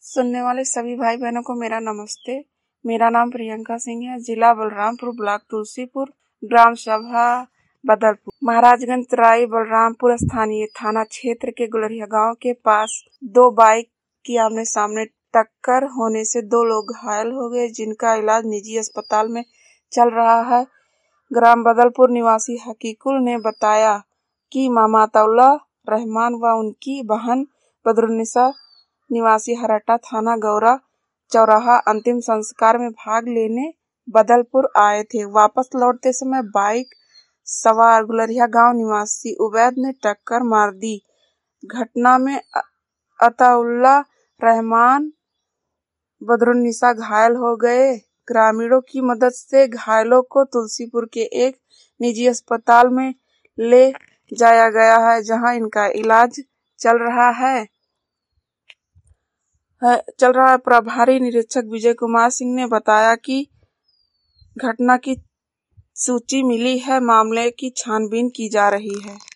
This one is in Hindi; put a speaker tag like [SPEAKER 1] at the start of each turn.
[SPEAKER 1] सुनने वाले सभी भाई बहनों को मेरा नमस्ते। मेरा नाम प्रियंका सिंह है। जिला बलरामपुर, ब्लॉक तुलसीपुर, ग्राम सभा बदलपुर, महाराजगंज तराई बलरामपुर स्थानीय थाना क्षेत्र के गुलरिया गांव के पास दो बाइक की आमने सामने टक्कर होने से दो लोग घायल हो गए, जिनका इलाज निजी अस्पताल में चल रहा है। ग्राम बदलपुर निवासी हकीकुल ने बताया कि मामातउल्ला रहमान व उनकी बहन बदरुन्निसा निवासी हरट्टा थाना गौरा चौराहा अंतिम संस्कार में भाग लेने बदलपुर आए थे। वापस लौटते समय बाइक सवार गुलरिया गांव निवासी उबैद ने टक्कर मार दी। घटना में अताउल्ला रहमान बदरुन्निसा घायल हो गए। ग्रामीणों की मदद से घायलों को तुलसीपुर के एक निजी अस्पताल में ले जाया गया है, जहां इनका इलाज चल रहा है। प्रभारी निरीक्षक विजय कुमार सिंह ने बताया कि घटना की सूची मिली है, मामले की छानबीन की जा रही है।